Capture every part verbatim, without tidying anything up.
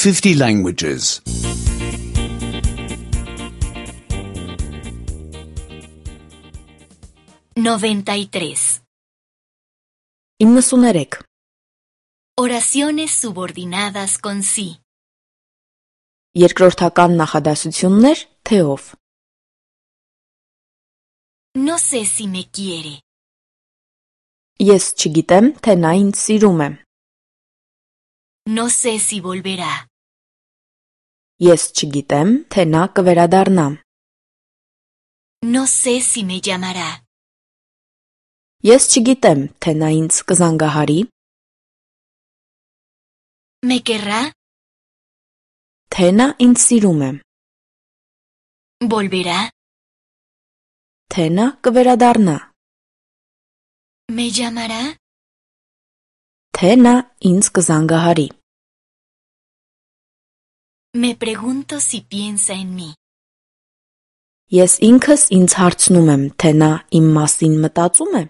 fifty languages. noventa y tres. իննսուներեք. Oraciones subordinadas con sí. Երկրորդական նախադասություններ թեով. No sé si me quiere. Ես չգիտեմ, թե նա ինձ սիրում է. No sé si volverá. Ես չգիտեմ, թե նա կվերադառնա. No sé si me llamará. Ես չգիտեմ, թե նա ինձ կզանգահարի. ¿Me querrá? Թե նա ինձ սիրում է. ¿Volverá? Թե նա կվերադառնա. ¿Me llamará? Թե նա ինձ կզանգահարի. Me pregunto si piensa en mí. Ես ինքս ինձ հարցնում եմ, թե նա իմ մասին մտածում է.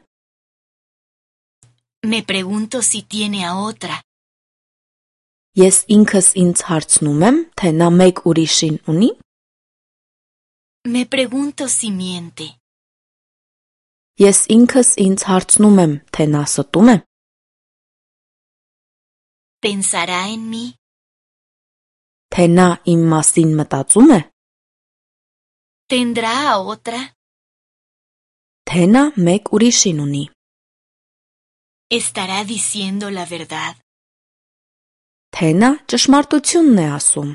Me pregunto si tiene a otra. Ես ինքս ինձ հարցնում եմ, թե նա մեկ ուրիշին ունի. Me pregunto si miente. Ես ինքս ինձ հարցնում եմ, թե նա ստում է. ¿Pensará en mí? Թե նա իմ մասին մտածում է. ¿Tendrá a otra? Թե նա մեկ ուրիշին ունի. ¿Estará diciendo la verdad? Թե նա ճշմարտությունն է ասում.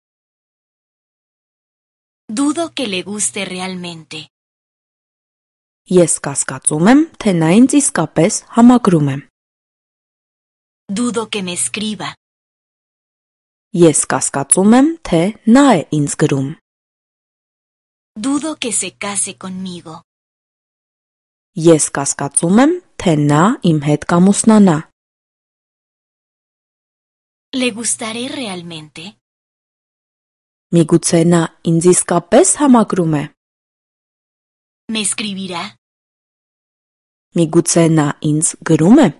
Dudo que le guste realmente. Ես կասկածում եմ, թե նա ինձ իսկապես համակրում է. Dudo que me escriba. Ես կասկածում եմ, թե նա է ինձ գրում. Dudo que se case conmigo. Ես կասկածում եմ, թե նա իմ հետ կամուսնանա. ¿Le gustaré realmente? Միգուցե նա ինձ իսկապես համակրում է. ¿Me escribirá? Միգուցե նա ինձ գրում է.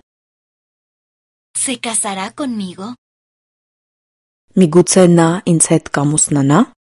¿Se casará conmigo? Միգուցե նա ինձ հետ կամուսնանա.